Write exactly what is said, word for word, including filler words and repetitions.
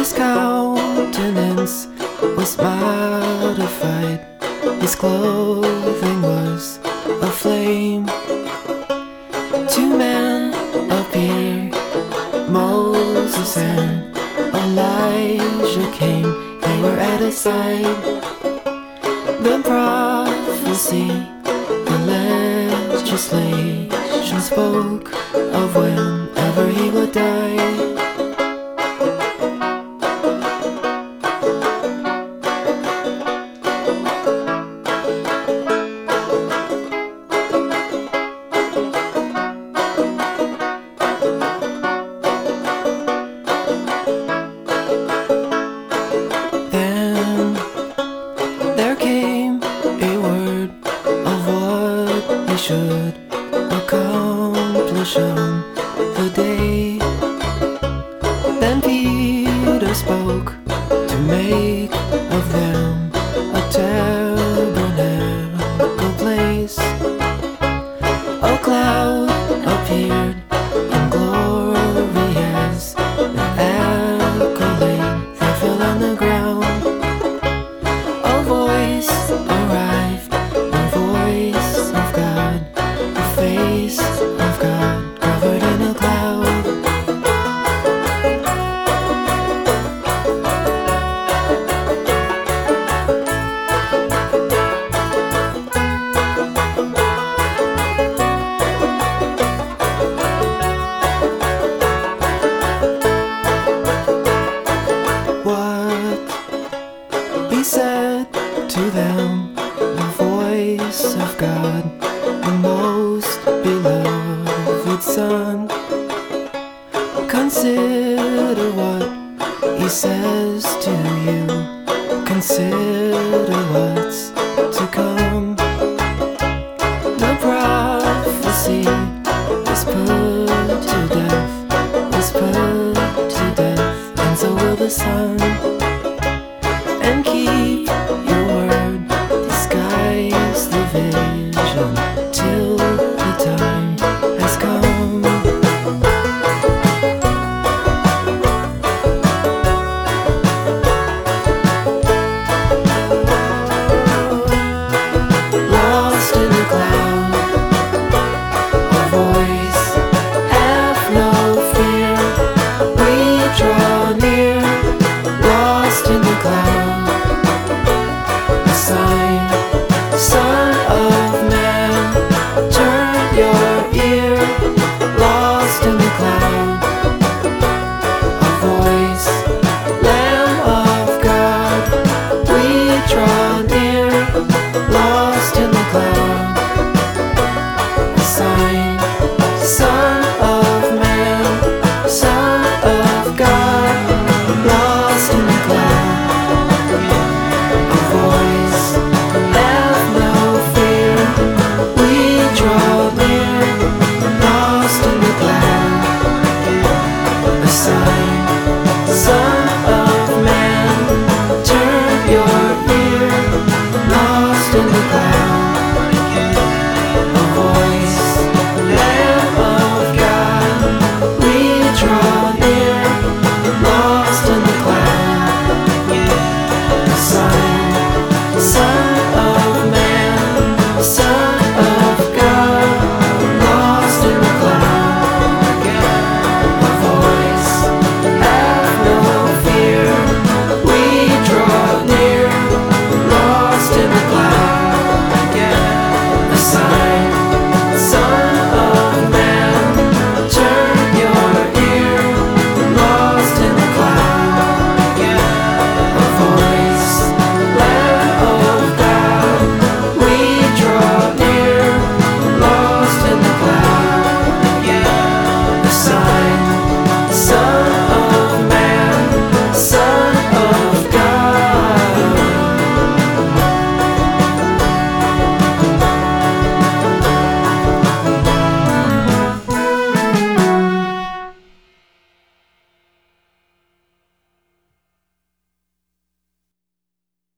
His countenance was modified, his clothing was aflame. Two men appeared, Moses and Elijah came. They were at his side. The prophecy, the legislation spoke of whenever he would die. He should accomplish on the day. Then Peter spoke to make of them a tabernacle place. A cloud appeared in glory as an accolade that fell on the ground. A voice arrived, the voice of God, the face of God covered in a cloud. What he said to them, the voice of God, the most beloved Son. Consider what he says to you. Consider